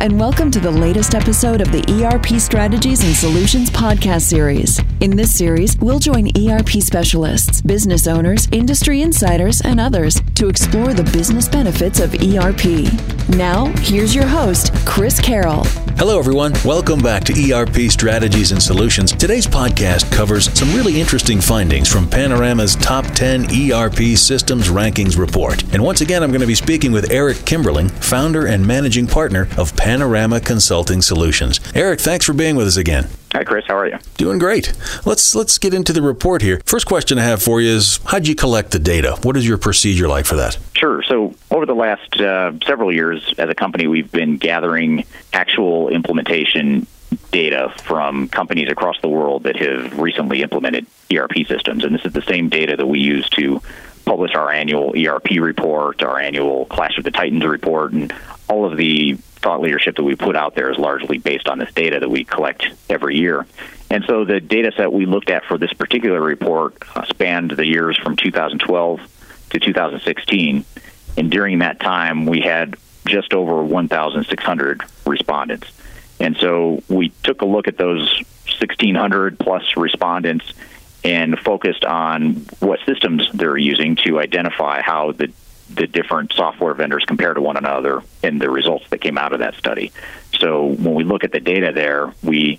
and welcome to the latest episode of the ERP Strategies and Solutions podcast series. In this series, we'll join ERP specialists, business owners, industry insiders, and others to explore the business benefits of ERP. Now, here's your host, Chris Carroll. Hello, everyone. Welcome back to ERP Strategies and Solutions. Today's podcast covers some really interesting findings from Panorama's Top 10 ERP Systems Rankings Report. And once again, I'm going to be speaking with Eric Kimberling, founder and managing partner of Panorama Consulting Solutions. Eric, thanks for being with us again. Hi, Chris. How are you? Doing great. Let's get into the report here. First question I have for you is, how'd you collect the data? What is your procedure like for that? Sure. So over the last several years as a company, we've been gathering actual implementation data from companies across the world that have recently implemented ERP systems. And this is the same data that we use to publish our annual ERP report, our annual Clash of the Titans report, and all of the thought leadership that we put out there is largely based on this data that we collect every year. And so the data set we looked at for this particular report spanned the years from 2012 to 2016. And during that time, we had just over 1,600 respondents. And so we took a look at those 1,600 plus respondents and focused on what systems they're using to identify how the different software vendors compare to one another and the results that came out of that study. So when we look at the data there, we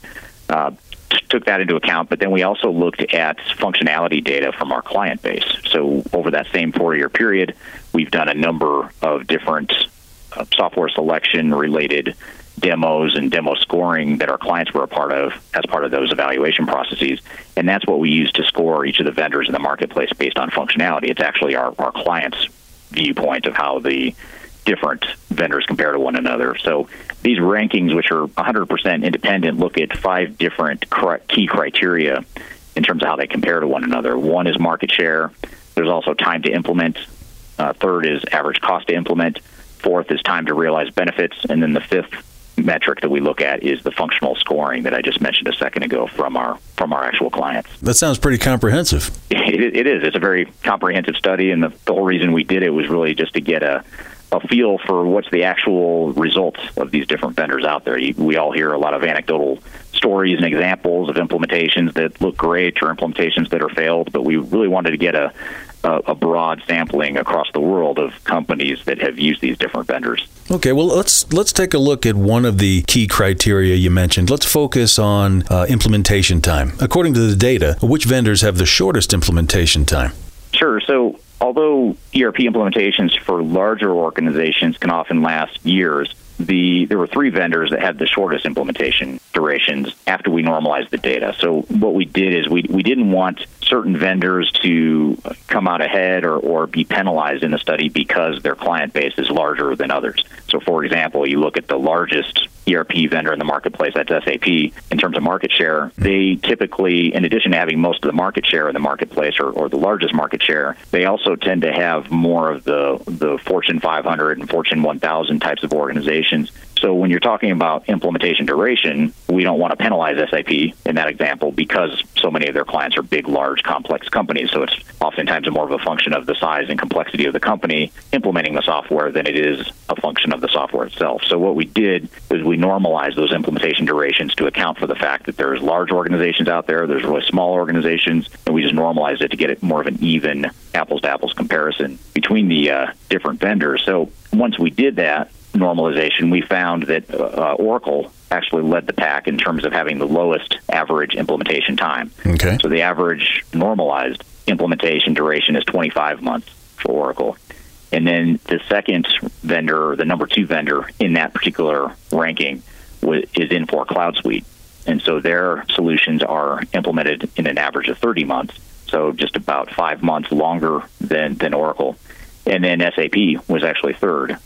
took that into account, but then we also looked at functionality data from our client base. So over that same 4-year period, we've done a number of different software selection-related demos and demo scoring that our clients were a part of as part of those evaluation processes. And that's what we use to score each of the vendors in the marketplace based on functionality. It's actually our clients' viewpoint of how the different vendors compare to one another. So these rankings, which are 100% independent, look at 5 different key criteria in terms of how they compare to one another. One is market share. There's also time to implement. Third is average cost to implement. Fourth is time to realize benefits. And then the fifth metric that we look at is the functional scoring that I just mentioned a second ago from our actual clients. That sounds pretty comprehensive. It is. It's a very comprehensive study, and the whole reason we did it was really just to get a feel for what's the actual results of these different vendors out there. We all hear a lot of anecdotal stories and examples of implementations that look great or implementations that are failed, but we really wanted to get a broad sampling across the world of companies that have used these different vendors. Okay, well, let's take a look at one of the key criteria you mentioned. Let's focus on implementation time. According to the data, which vendors have the shortest implementation time? Sure. So although ERP implementations for larger organizations can often last years, there were 3 vendors that had the shortest implementation durations after we normalized the data. So what we did is we didn't want certain vendors to come out ahead or be penalized in the study because their client base is larger than others. So for example, you look at the largest ERP vendor in the marketplace, that's SAP, in terms of market share. They typically, in addition to having most of the market share in the marketplace or the largest market share, they also tend to have more of the Fortune 500 and Fortune 1000 types of organizations. So when you're talking about implementation duration, we don't want to penalize SAP in that example because so many of their clients are big, large, complex companies. So it's oftentimes more of a function of the size and complexity of the company implementing the software than it is a function of the software itself. So what we did is we normalized those implementation durations to account for the fact that there's large organizations out there, there's really small organizations, and we just normalized it to get it more of an even apples-to-apples comparison between the different vendors. So once we did that normalization, we found that Oracle actually led the pack in terms of having the lowest average implementation time. Okay. So the average normalized implementation duration is 25 months for Oracle. And then the second vendor, the number 2 vendor in that particular ranking is Infor Cloud Suite. And so their solutions are implemented in an average of 30 months, so just about 5 months longer than Oracle. And then SAP was actually third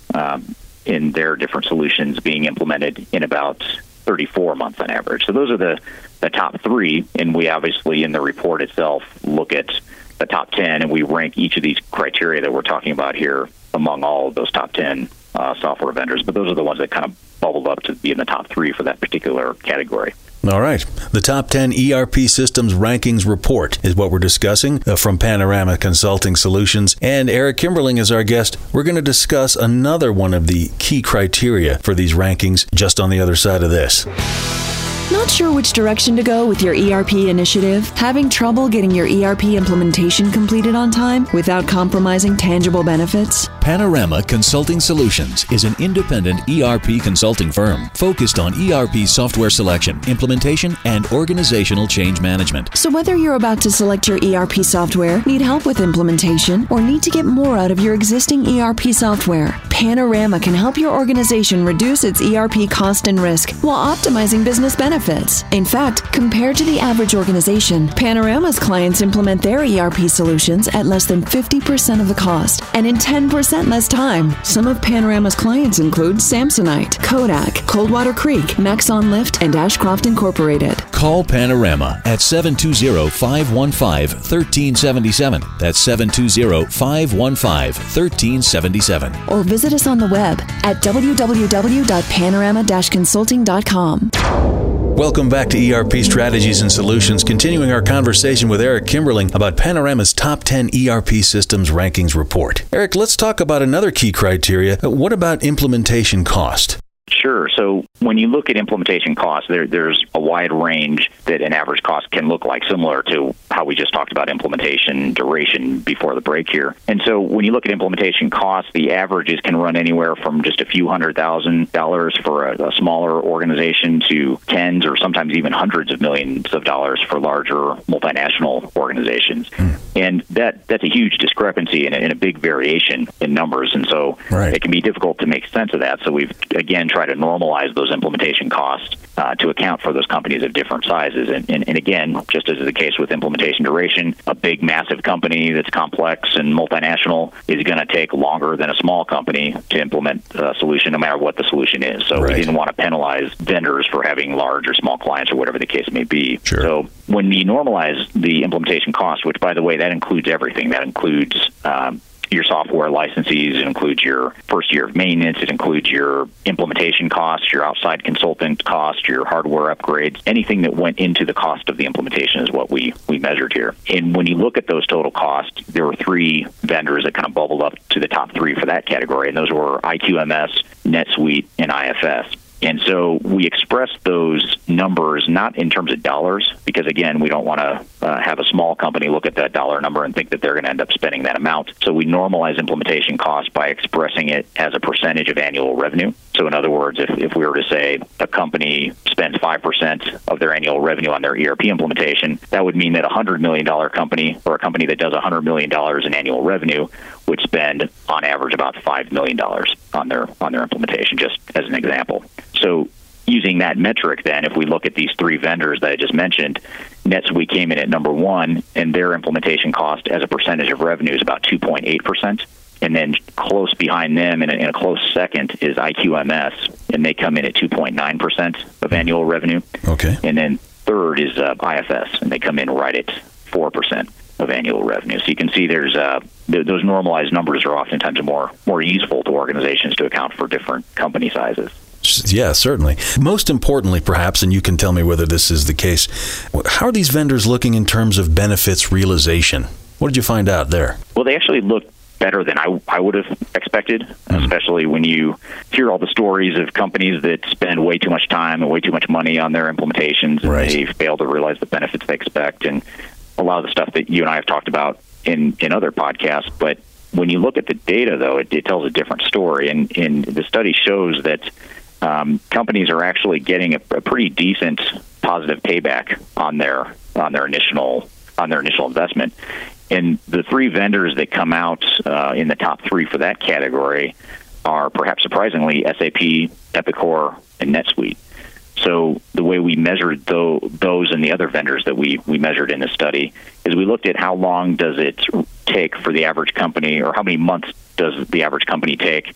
in their different solutions being implemented in about 34 months on average. So those are the top 3, and we obviously in the report itself look at the top 10, and we rank each of these criteria that we're talking about here among all of those top 10 software vendors. But those are the ones that kind of bubbled up to be in the top 3 for that particular category. All right. The Top 10 ERP Systems Rankings Report is what we're discussing from Panorama Consulting Solutions. And Eric Kimberling is our guest. We're going to discuss another one of the key criteria for these rankings just on the other side of this. Not sure which direction to go with your ERP initiative? Having trouble getting your ERP implementation completed on time without compromising tangible benefits? Panorama Consulting Solutions is an independent ERP consulting firm focused on ERP software selection, implementation, and organizational change management. So whether you're about to select your ERP software, need help with implementation, or need to get more out of your existing ERP software, Panorama can help your organization reduce its ERP cost and risk while optimizing business benefits. In fact, compared to the average organization, Panorama's clients implement their ERP solutions at less than 50% of the cost and in 10% less time. Some of Panorama's clients include Samsonite, Kodak, Coldwater Creek, Maxon Lift, and Ashcroft Incorporated. Call Panorama at 720-515-1377. That's 720-515-1377. Or visit us on the web at www.panorama-consulting.com. Welcome back to ERP Strategies and Solutions, continuing our conversation with Eric Kimberling about Panorama's Top 10 ERP Systems Rankings Report. Eric, let's talk about another key criteria. What about implementation cost? Sure. So when you look at implementation costs, there's a wide range that an average cost can look like, similar to how we just talked about implementation duration before the break here. And so when you look at implementation costs, the averages can run anywhere from just a few $100,000 for a smaller organization to tens or sometimes even hundreds of millions of dollars for larger multinational organizations. And that's a huge discrepancy and a big variation in numbers. And so It can be difficult to make sense of that. So we've, again, tried to normalize those implementation costs to account for those companies of different sizes. And again, just as is the case with implementation duration, a big, massive company that's complex and multinational is going to take longer than a small company to implement a solution, no matter what the solution is. So we didn't want to penalize vendors for having large or small clients or whatever the case may be. Sure. So when we normalize the implementation cost, which, by the way, that includes everything. That includes your software licenses, it includes your first year of maintenance, it includes your implementation costs, your outside consultant costs, your hardware upgrades. Anything that went into the cost of the implementation is what we measured here. And when you look at those total costs, there were three vendors that kind of bubbled up to the top three for that category, and those were IQMS, NetSuite, and IFS. And so we expressed those numbers not in terms of dollars, because, again, we don't want to have a small company look at that dollar number and think that they're going to end up spending that amount. So we normalize implementation costs by expressing it as a percentage of annual revenue. So in other words, if we were to say a company spends 5% of their annual revenue on their ERP implementation, that would mean that a $100 million company, or a company that does $100 million in annual revenue, would spend on average about $5 million on their implementation, just as an example. So using that metric, then, if we look at these three vendors that I just mentioned, NetSuite came in at number one, and their implementation cost as a percentage of revenue is about 2.8%. And then close behind them, and in a close second, is IQMS, and they come in at 2.9% of annual revenue. Okay. And then third is IFS, and they come in right at 4% of annual revenue. So you can see there's those normalized numbers are oftentimes more useful to organizations to account for different company sizes. Yeah, certainly. Most importantly, perhaps, and you can tell me whether this is the case, how are these vendors looking in terms of benefits realization? What did you find out there? Well, they actually look better than I would have expected, especially when you hear all the stories of companies that spend way too much time and way too much money on their implementations, and they fail to realize the benefits they expect, and a lot of the stuff that you and I have talked about in other podcasts. But when you look at the data, though, it tells a different story, and the study shows that companies are actually getting a pretty decent positive payback on their initial investment. And the three vendors that come out in the top three for that category are, perhaps surprisingly, SAP, Epicor, and NetSuite. So the way we measured those and the other vendors that we measured in the study is we looked at how long does it take for the average company, or how many months does the average company take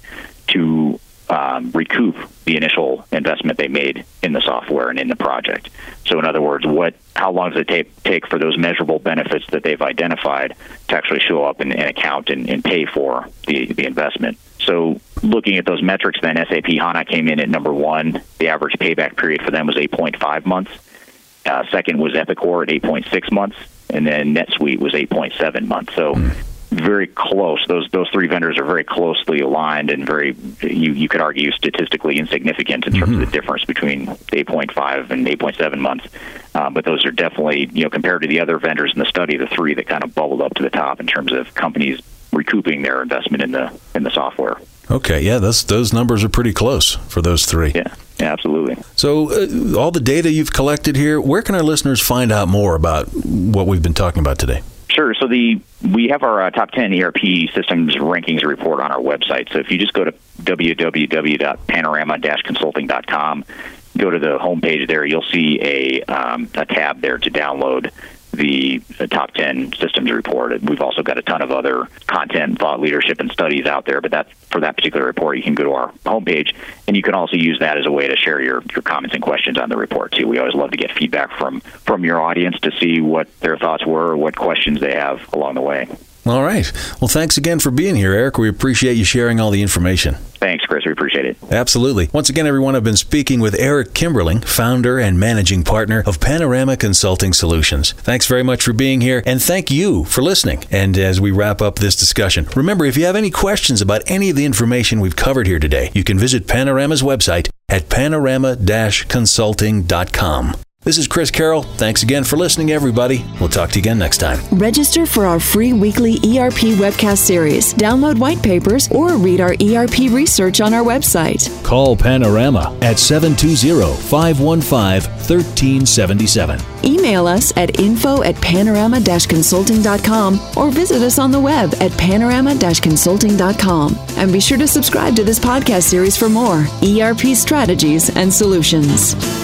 to recoup the initial investment they made in the software and in the project. So in other words, how long does it take for those measurable benefits that they've identified to actually show up and account and pay for the investment? So looking at those metrics, then SAP HANA came in at number one. The average payback period for them was 8.5 months. Second was Epicor at 8.6 months, and then NetSuite was 8.7 months. So very close. Those three vendors are very closely aligned and very, you could argue, statistically insignificant in terms of the difference between 8.5 and 8.7 months. But those are definitely, compared to the other vendors in the study, the three that kind of bubbled up to the top in terms of companies recouping their investment in the software. Okay, yeah, those numbers are pretty close for those three. Yeah, absolutely. So all the data you've collected here, where can our listeners find out more about what we've been talking about today? Sure. So we have our top 10 ERP systems rankings report on our website. So if you just go to www.panorama-consulting.com, go to the homepage there, you'll see a tab there to download the top 10 systems report. We've also got a ton of other content, thought leadership, and studies out there, but for that particular report, you can go to our homepage, and you can also use that as a way to share your comments and questions on the report, too. We always love to get feedback from your audience to see what their thoughts were or what questions they have along the way. All right. Well, thanks again for being here, Eric. We appreciate you sharing all the information. Thanks, Chris. We appreciate it. Absolutely. Once again, everyone, I've been speaking with Eric Kimberling, founder and managing partner of Panorama Consulting Solutions. Thanks very much for being here, and thank you for listening. And as we wrap up this discussion, remember, if you have any questions about any of the information we've covered here today, you can visit Panorama's website at panorama-consulting.com. This is Chris Carroll. Thanks again for listening, everybody. We'll talk to you again next time. Register for our free weekly ERP webcast series. Download white papers or read our ERP research on our website. Call Panorama at 720-515-1377. Email us at info@panorama-consulting.com or visit us on the web at panorama-consulting.com. And be sure to subscribe to this podcast series for more ERP strategies and solutions.